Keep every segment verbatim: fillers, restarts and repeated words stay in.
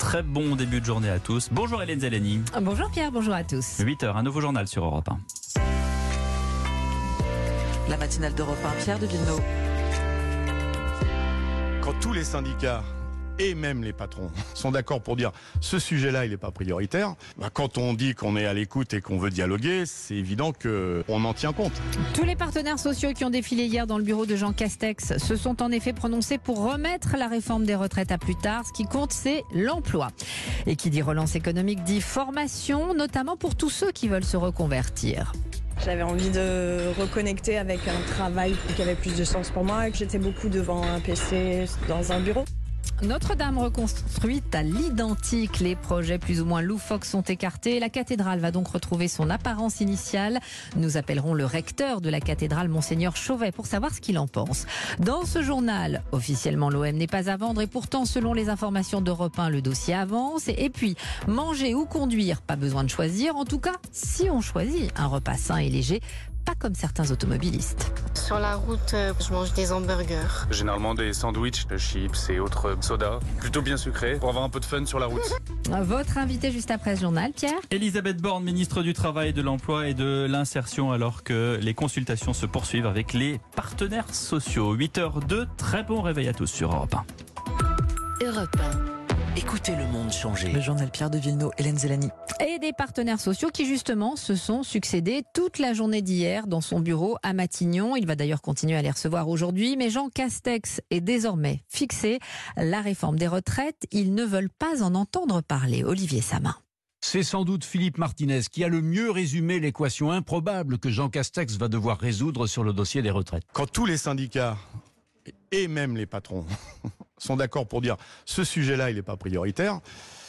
Très bon début de journée à tous. Bonjour Hélène Zellani. Bonjour Pierre, bonjour à tous. huit heures, un nouveau journal sur Europe un. La matinale d'Europe un, Pierre de Villeneuve. Quand tous les syndicats et même les patrons sont d'accord pour dire ce sujet-là, il n'est pas prioritaire, bah quand on dit qu'on est à l'écoute et qu'on veut dialoguer, c'est évident qu'on en tient compte. Tous les partenaires sociaux qui ont défilé hier dans le bureau de Jean Castex se sont en effet prononcés pour remettre la réforme des retraites à plus tard. Ce qui compte, c'est l'emploi. Et qui dit relance économique dit formation, notamment pour tous ceux qui veulent se reconvertir. J'avais envie de reconnecter avec un travail qui avait plus de sens pour moi et que j'étais beaucoup devant un P C dans un bureau. Notre-Dame reconstruite à l'identique. Les projets plus ou moins loufoques sont écartés. La cathédrale va donc retrouver son apparence initiale. Nous appellerons le recteur de la cathédrale, Monseigneur Chauvet, pour savoir ce qu'il en pense. Dans ce journal, officiellement l'O M n'est pas à vendre et pourtant, selon les informations d'Europe un, le dossier avance. Et puis, manger ou conduire, pas besoin de choisir. En tout cas, si on choisit un repas sain et léger, pas comme certains automobilistes. Sur la route, je mange des hamburgers. Généralement des sandwichs, de chips et autres sodas. Plutôt bien sucrés pour avoir un peu de fun sur la route. Votre invité juste après ce journal, Pierre. Elisabeth Borne, ministre du Travail, de l'Emploi et de l'Insertion, alors que les consultations se poursuivent avec les partenaires sociaux. huit heures deux, très bon réveil à tous sur Europe un. Europe un. Écoutez le monde changer. Le journal Pierre de Villeneuve, Hélène Zellani. Et des partenaires sociaux qui justement se sont succédés toute la journée d'hier dans son bureau à Matignon. Il va d'ailleurs continuer à les recevoir aujourd'hui. Mais Jean Castex est désormais fixé. La réforme des retraites, ils ne veulent pas en entendre parler. Olivier Samin. C'est sans doute Philippe Martinez qui a le mieux résumé l'équation improbable que Jean Castex va devoir résoudre sur le dossier des retraites. Quand tous les syndicats et même les patrons sont d'accord pour dire ce sujet-là, il n'est pas prioritaire,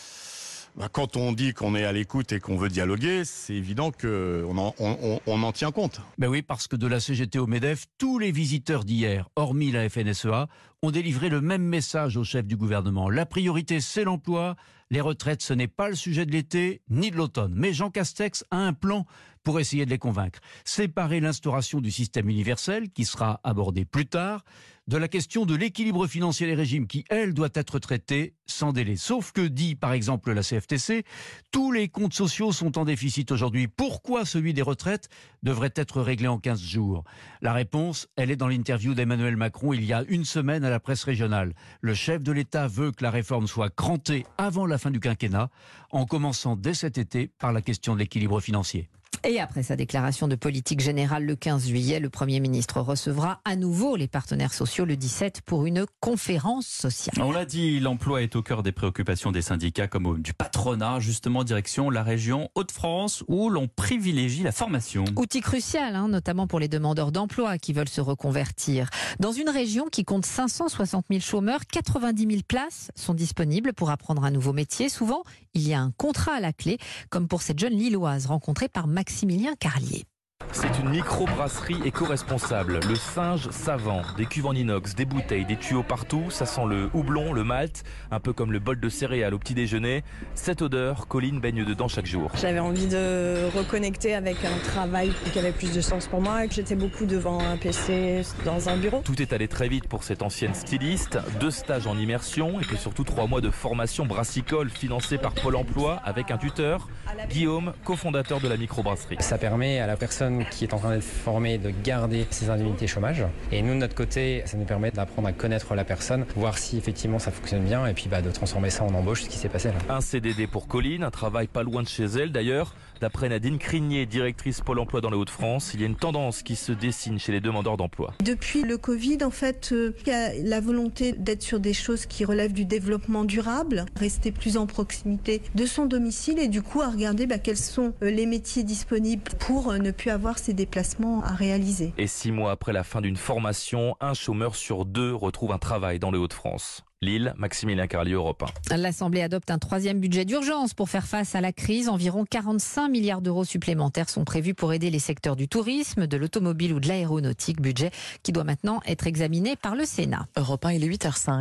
bah quand on dit qu'on est à l'écoute et qu'on veut dialoguer, c'est évident qu'on en, on, on en tient compte. Ben oui, parce que de la C G T au MEDEF, tous les visiteurs d'hier, hormis la F N S E A, ont délivré le même message au chef du gouvernement. La priorité, c'est l'emploi. Les retraites, ce n'est pas le sujet de l'été ni de l'automne. Mais Jean Castex a un plan pour essayer de les convaincre. Séparer l'instauration du système universel, qui sera abordé plus tard, de la question de l'équilibre financier des régimes, qui, elle, doit être traitée sans délai. Sauf que, dit par exemple la C F T C, tous les comptes sociaux sont en déficit aujourd'hui. Pourquoi celui des retraites devrait être réglé en quinze jours? La réponse, elle est dans l'interview d'Emmanuel Macron il y a une semaine à la presse régionale. Le chef de l'État veut que la réforme soit crantée avant la fin du quinquennat, en commençant dès cet été par la question de l'équilibre financier. Et après sa déclaration de politique générale le quinze juillet, le Premier ministre recevra à nouveau les partenaires sociaux le dix-sept pour une conférence sociale. On l'a dit, l'emploi est au cœur des préoccupations des syndicats comme du patronat, justement direction la région Hauts-de-France où l'on privilégie la formation. Outil crucial, hein, notamment pour les demandeurs d'emploi qui veulent se reconvertir. Dans une région qui compte cinq cent soixante mille chômeurs, quatre-vingt-dix mille places sont disponibles pour apprendre un nouveau métier. Souvent, il y a un contrat à la clé, comme pour cette jeune Lilloise rencontrée par Maximilien Carlier. C'est une micro-brasserie éco-responsable. Le singe savant, des cuves en inox, des bouteilles, des tuyaux partout. Ça sent le houblon, le malt, un peu comme le bol de céréales au petit déjeuner. Cette odeur, Colline baigne dedans chaque jour. J'avais envie de reconnecter avec un travail qui avait plus de sens pour moi et que j'étais beaucoup devant un P C dans un bureau. Tout est allé très vite pour cette ancienne styliste. Deux stages en immersion et puis surtout trois mois de formation brassicole financée par Pôle emploi avec un tuteur, Guillaume, cofondateur de la micro-brasserie. Ça permet à la personne qui est en train d'être formée de garder ses indemnités chômage. Et nous, de notre côté, ça nous permet d'apprendre à connaître la personne, voir si effectivement ça fonctionne bien et puis bah, de transformer ça en embauche, ce qui s'est passé là. Un C D D pour Colline, un travail pas loin de chez elle d'ailleurs. D'après Nadine Crigné, directrice Pôle emploi dans les Hauts-de-France, il y a une tendance qui se dessine chez les demandeurs d'emploi. Depuis le Covid, en fait, euh, il y a la volonté d'être sur des choses qui relèvent du développement durable, rester plus en proximité de son domicile et du coup à regarder bah, quels sont euh, les métiers disponibles pour euh, ne plus avoir ces déplacements à réaliser. Et six mois après la fin d'une formation, un chômeur sur deux retrouve un travail dans les Hauts-de-France. Lille, Maximilien Carlier, Europe un. L'Assemblée adopte un troisième budget d'urgence pour faire face à la crise. Environ quarante-cinq milliards d'euros supplémentaires sont prévus pour aider les secteurs du tourisme, de l'automobile ou de l'aéronautique. Budget qui doit maintenant être examiné par le Sénat. Europe un, il est huit heures cinq.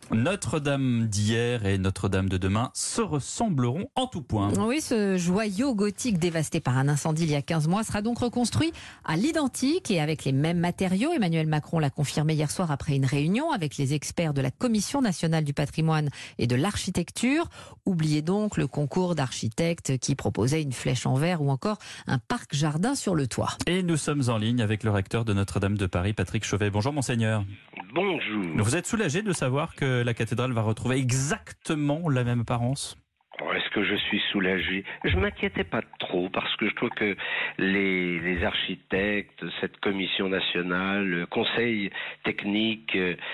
Notre-Dame d'hier et Notre-Dame de demain se ressembleront en tout point. Oui, ce joyau gothique dévasté par un incendie il y a quinze mois sera donc reconstruit à l'identique et avec les mêmes matériaux. Emmanuel Macron l'a confirmé hier soir après une réunion avec les experts de la Commission nationale du patrimoine et de l'architecture. Oubliez donc le concours d'architectes qui proposait une flèche en verre ou encore un parc-jardin sur le toit. Et nous sommes en ligne avec le recteur de Notre-Dame de Paris, Patrick Chauvet. Bonjour Monseigneur. Bonjour. Vous êtes soulagé de savoir que la cathédrale va retrouver exactement la même apparence ? Est-ce que je suis soulagé ? Je m'inquiétais pas trop parce que je trouve que les, les architectes, cette commission nationale, le conseil technique,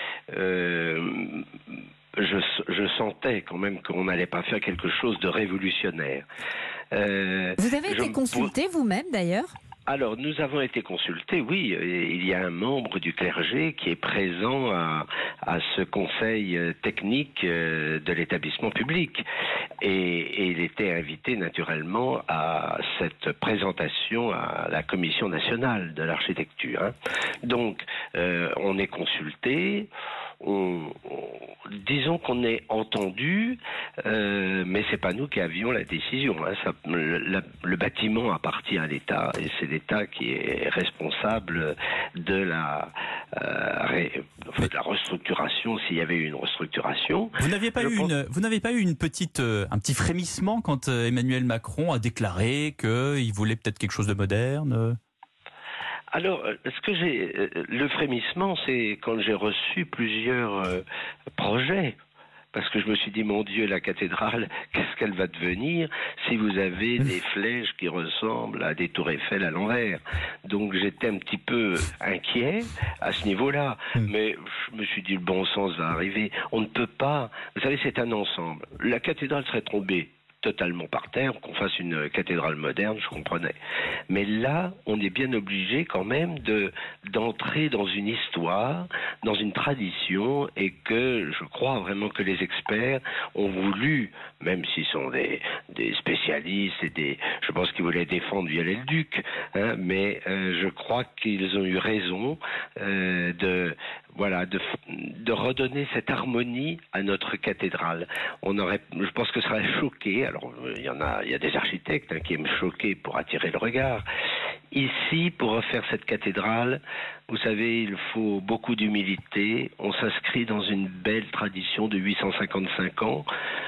euh, je, je sentais quand même qu'on n'allait pas faire quelque chose de révolutionnaire. Euh, Vous avez été consulté vous-même d'ailleurs ? Alors, nous avons été consultés, oui. Il y a un membre du clergé qui est présent à, à ce conseil technique de l'établissement public. Et, et il était invité naturellement à cette présentation à la Commission nationale de l'architecture. Hein. Donc, euh, on est consulté. On, on, disons qu'on est entendu, euh, mais c'est pas nous qui avions la décision. Hein. Ça, le, la, le bâtiment appartient à l'État et c'est l'État qui est responsable de la, euh, ré, enfin, de la restructuration s'il y avait eu une restructuration. Vous n'aviez pas, eu pense... une, vous n'avez pas eu une petite, euh, un petit frémissement quand euh, Emmanuel Macron a déclaré qu'il voulait peut-être quelque chose de moderne ? Alors, ce que j'ai, le frémissement, c'est quand j'ai reçu plusieurs euh, projets, parce que je me suis dit, mon Dieu, la cathédrale, qu'est-ce qu'elle va devenir si vous avez des flèches qui ressemblent à des tours Eiffel à l'envers. Donc j'étais un petit peu inquiet à ce niveau-là, mais je me suis dit, le bon sens va arriver. On ne peut pas, vous savez, c'est un ensemble. La cathédrale serait tombée totalement par terre, qu'on fasse une cathédrale moderne, je comprenais. Mais là, on est bien obligé quand même de d'entrer dans une histoire, dans une tradition, et que je crois vraiment que les experts ont voulu, même s'ils sont des, des spécialistes et des, je pense qu'ils voulaient défendre Viollet-le-Duc, hein, mais euh, je crois qu'ils ont eu raison euh, de Voilà, de, de redonner cette harmonie à notre cathédrale. On aurait, je pense que ça serait choqué. Alors, il y en a, il y a des architectes hein, qui aiment choquer pour attirer le regard. Ici, pour refaire cette cathédrale, vous savez, il faut beaucoup d'humilité. On s'inscrit dans une belle tradition de huit cent cinquante-cinq ans.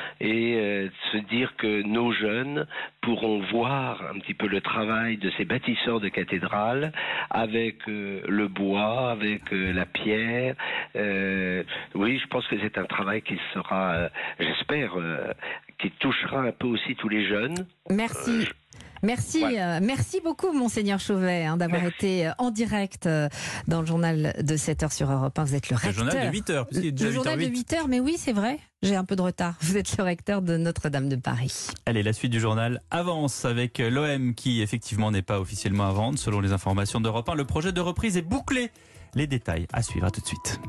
Et euh, se dire que nos jeunes pourront voir un petit peu le travail de ces bâtisseurs de cathédrales avec euh, le bois, avec euh, la pierre. Euh, oui, je pense que c'est un travail qui sera, euh, j'espère, euh, qui touchera un peu aussi tous les jeunes. Merci. Euh, je... Merci, ouais. euh, merci beaucoup Monseigneur Chauvet hein, d'avoir merci. été en direct euh, dans le journal de sept heures sur Europe un. Vous êtes le recteur. Le journal de huit heures. Le, le journal de huit heures, mais oui c'est vrai, j'ai un peu de retard. Vous êtes le recteur de Notre-Dame de Paris. Allez, la suite du journal avance avec l'O M qui effectivement n'est pas officiellement à vendre. Selon les informations d'Europe un, le projet de reprise est bouclé. Les détails à suivre, à tout de suite.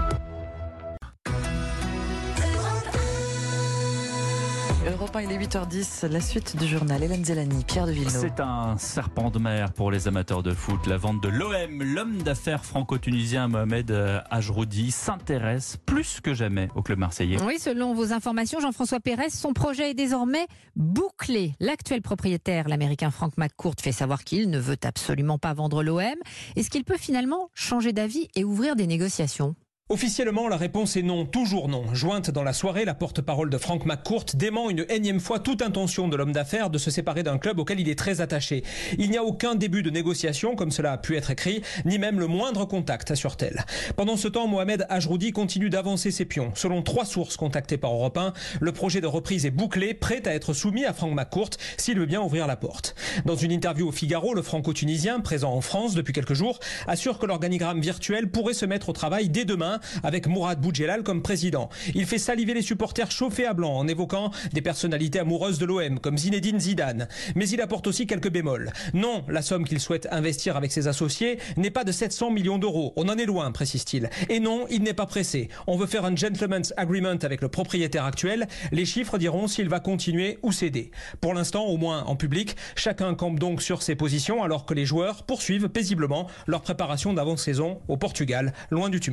Europe un, il est huit heures dix, la suite du journal. Hélène Zellani, Pierre de Villeneuve. C'est un serpent de mer pour les amateurs de foot. La vente de l'O M, l'homme d'affaires franco-tunisien Mohamed Ajroudi s'intéresse plus que jamais au club marseillais. Oui, selon vos informations, Jean-François Pérez, son projet est désormais bouclé. L'actuel propriétaire, l'américain Frank McCourt, fait savoir qu'il ne veut absolument pas vendre l'O M. Est-ce qu'il peut finalement changer d'avis et ouvrir des négociations ? Officiellement, la réponse est non, toujours non. Jointe dans la soirée, la porte-parole de Frank McCourt dément une énième fois toute intention de l'homme d'affaires de se séparer d'un club auquel il est très attaché. Il n'y a aucun début de négociation, comme cela a pu être écrit, ni même le moindre contact, assure-t-elle. Pendant ce temps, Mohamed Ajroudi continue d'avancer ses pions. Selon trois sources contactées par Europe un, le projet de reprise est bouclé, prêt à être soumis à Frank McCourt s'il veut bien ouvrir la porte. Dans une interview au Figaro, le franco-tunisien, présent en France depuis quelques jours, assure que l'organigramme virtuel pourrait se mettre au travail dès demain, avec Mourad Boudjelal comme président. Il fait saliver les supporters chauffés à blanc en évoquant des personnalités amoureuses de l'O M comme Zinedine Zidane. Mais il apporte aussi quelques bémols. Non, la somme qu'il souhaite investir avec ses associés n'est pas de sept cents millions d'euros. On en est loin, précise-t-il. Et non, il n'est pas pressé. On veut faire un gentleman's agreement avec le propriétaire actuel. Les chiffres diront s'il va continuer ou céder. Pour l'instant, au moins en public, chacun campe donc sur ses positions alors que les joueurs poursuivent paisiblement leur préparation d'avant-saison au Portugal, loin du tumulte.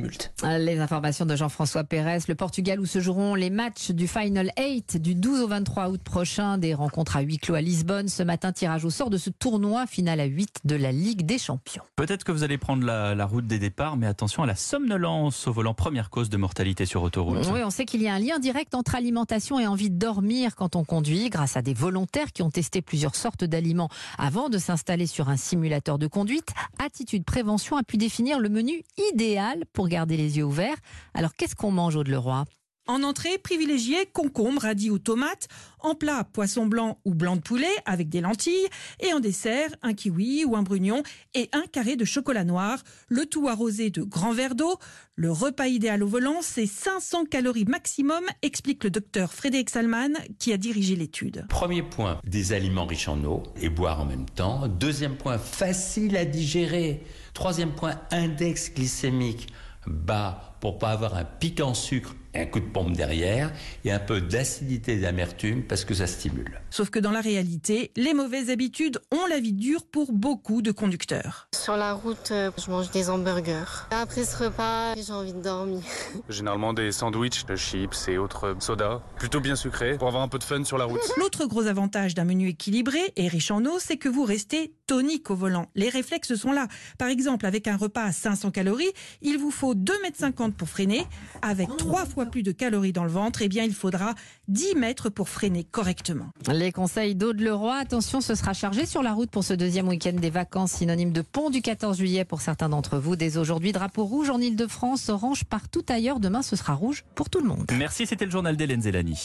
Les informations de Jean-François Pérez. Le Portugal où se joueront les matchs du Final huit du douze au vingt-trois août prochain. Des rencontres à huis clos à Lisbonne. Ce matin, tirage au sort de ce tournoi final à huit de la Ligue des Champions. Peut-être que vous allez prendre la, la route des départs, mais attention à la somnolence au volant, première cause de mortalité sur autoroute. Oui, on sait qu'il y a un lien direct entre alimentation et envie de dormir quand on conduit, grâce à des volontaires qui ont testé plusieurs sortes d'aliments avant de s'installer sur un simulateur de conduite. Attitude Prévention a pu définir le menu idéal pour garder les yeux ouverts. Alors qu'est-ce qu'on mange, Aude Leroy ? En entrée, privilégiez concombre, radis ou tomates. En plat, poisson blanc ou blanc de poulet avec des lentilles. Et en dessert, un kiwi ou un brugnon et un carré de chocolat noir. Le tout arrosé de grands verres d'eau. Le repas idéal au volant, c'est cinq cents calories maximum, explique le docteur Frédéric Salman qui a dirigé l'étude. Premier point, des aliments riches en eau et boire en même temps. Deuxième point, facile à digérer. Troisième point, index glycémique bas pour pas avoir un pic en sucre et un coup de pompe derrière et un peu d'acidité et d'amertume parce que ça stimule. Sauf que dans la réalité, les mauvaises habitudes ont la vie dure pour beaucoup de conducteurs. Sur la route, je mange des hamburgers. Après ce repas, j'ai envie de dormir. Généralement des sandwichs, de chips et autres sodas, plutôt bien sucrés pour avoir un peu de fun sur la route. L'autre gros avantage d'un menu équilibré et riche en eau, c'est que vous restez tonique au volant. Les réflexes sont là. Par exemple, avec un repas à cinq cents calories, il vous faut deux mètres cinquante pour freiner. Avec trois fois plus de calories dans le ventre, eh bien, il faudra dix mètres pour freiner correctement. Les conseils d'Aude Leroy. Attention, ce sera chargé sur la route pour ce deuxième week-end des vacances, synonyme de pont du quatorze juillet pour certains d'entre vous. Dès aujourd'hui, drapeau rouge en Ile-de-France, orange partout ailleurs. Demain, ce sera rouge pour tout le monde. Merci, c'était le journal d'Hélène Zélani.